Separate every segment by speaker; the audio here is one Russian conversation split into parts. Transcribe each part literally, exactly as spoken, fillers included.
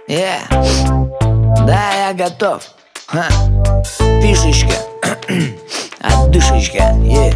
Speaker 1: Yeah. Да, я готов. Ха. Фишечка. Отдышечка. Yeah.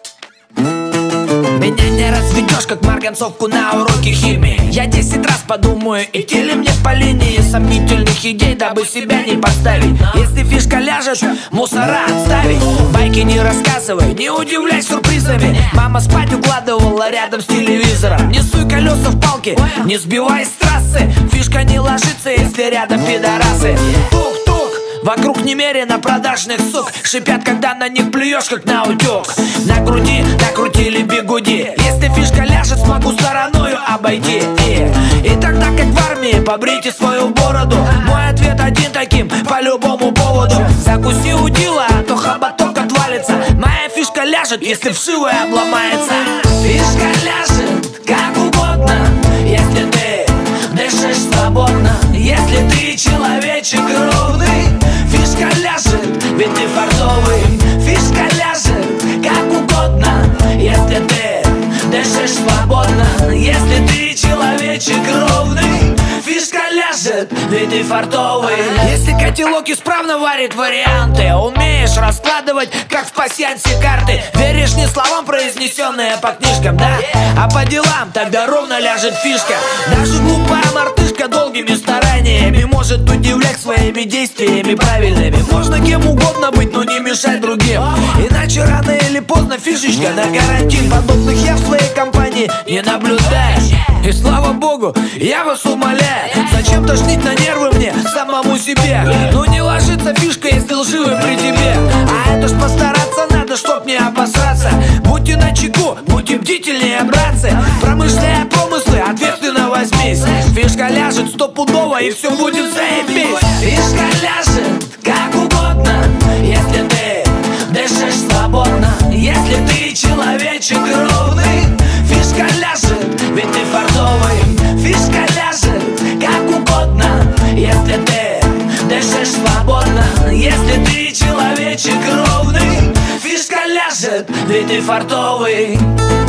Speaker 1: Меня не разведешь, как марганцовку на уроке химии. Я десять раз подумаю, идти ли мне по линии сомнительных идей, дабы себя не подставить. Если фишка ляжет, мусора отставить. Байки не рассказывай, не удивляй сюрпризами. Мама спать укладывала рядом с телевизором. Не суй колеса в палки, не сбивай с трассы. Фишка не ложится, если рядом пидорасы. Тук-тук, вокруг немерено продажных сук. Шипят, когда на них плюешь, как на утюг. На груди накрутили бигуди. Если фишка ляжет, смогу стороною обойти. И, и тогда, как в армии, побрите свою бороду. Мой ответ один таким, по любому поводу. Закуси удила, а то хоботок отвалится. Моя фишка ляжет, если вшивая обломается. Фишка ляжет, как угодно, если ты дышишь свободно. Если ты человечек ровный, фишка ляжет, ведь ты фартовый. Фишка ляжет, как угодно, если ты дышишь свободно. Если ты человечек ровный, фишка ляжет, ведь ты фартовый. Если котелок исправно варит варианты, умеешь раскладывать, как в пасьянсе, карты. Веришь не словам, произнесенные по книжкам, да? А по делам тогда ровно ляжет фишка. Даже глупая мартышка долгими стараниями может удивлять своими действиями правильными. Можно кем угодно быть, но не мешать другим. Иначе рано или поздно фишечка на карантин. Подобных я в своей компании не наблюдаю. И слава богу, я вас умоляю, зачем тошнить на нервы мне, самому себе? Ну не ложится фишка, если лживый при тебе. А это ж постараться надо, чтоб не обосраться. Будьте начеку, будьте бдительнее, братцы. Промышляя промыслы, ответственно возьмись. Фишка ляжет стопудово, и все будет заебись. Фишка ляжет, как угодно, если ты дышишь свободно. Если ты человечек ровный, фишка ляжет, ведь ты фартовый. Фишка ляжет, как угодно, если ты дышишь свободно. Если ты человечек ровный, фишка ляжет, ведь ты фартовый.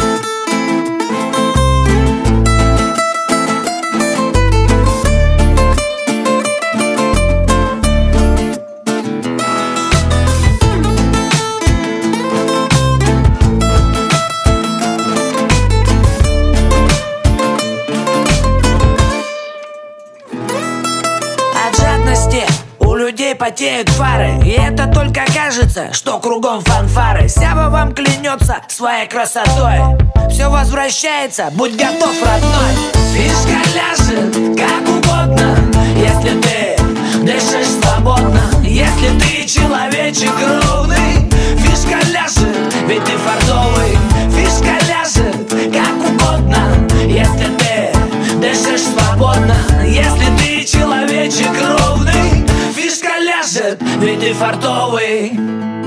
Speaker 1: У людей потеют фары, и это только кажется, что кругом фанфары. Сява вам клянется своей красотой. Все возвращается, будь готов, родной. Фишка ляжет, как угодно, если ты дышишь свободно. Если ты человечек ровный, фишка ляжет, ведь ты фартовый. Фишка ляжет, как угодно, если ты дышишь свободно. Если ты человечек ровный, фишка ляжет, ведь ты фартовый.